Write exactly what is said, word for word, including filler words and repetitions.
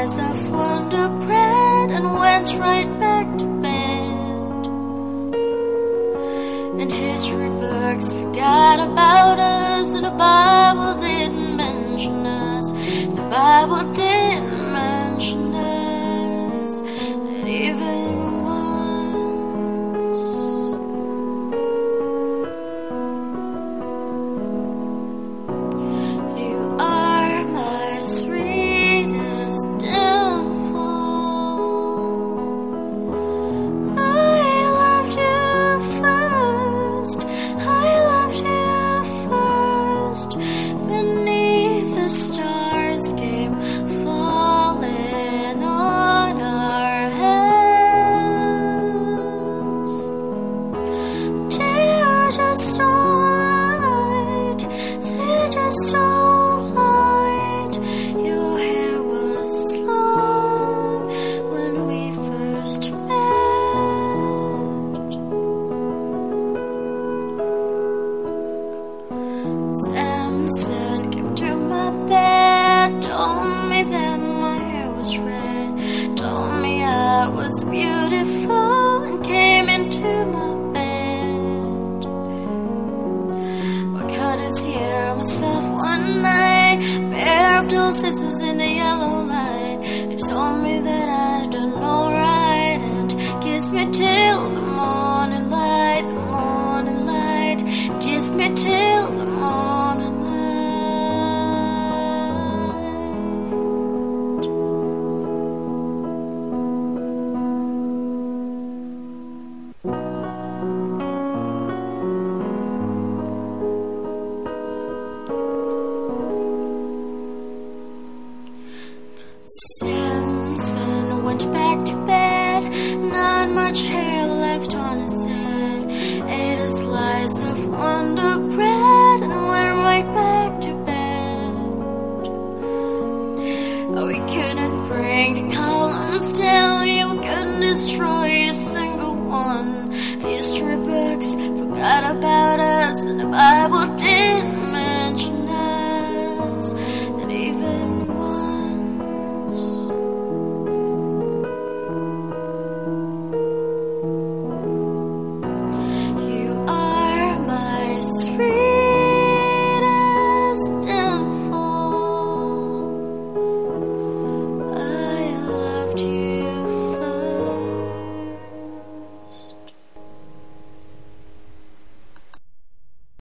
slice of Wonder Bread and went right back to bed. And history books forgot about us, and the Bible didn't mention us. The Bible didn't mention us, not even once. You are my sweetest downfall. I loved you first, I loved you first. Beneath the stars came falling on our heads. They're just alright, they're just alright. Your hair was long when we first met. Samson came to my bed, told me that my hair was red, told me I was beautiful, and came into my bed. I cut his hair myself one night, pair of dull scissors in the yellow light. He told me that I'd done alright, and kissed me till the morning light, the morning light. Kissed me till the morning light. Samson went back to bed, not much hair left on his head. Ate a slice of Wonder Bread and went right back to bed. Oh, we couldn't bring the columns down, yeah, we couldn't destroy a single one. History books forgot about us, and the Bible didn't mention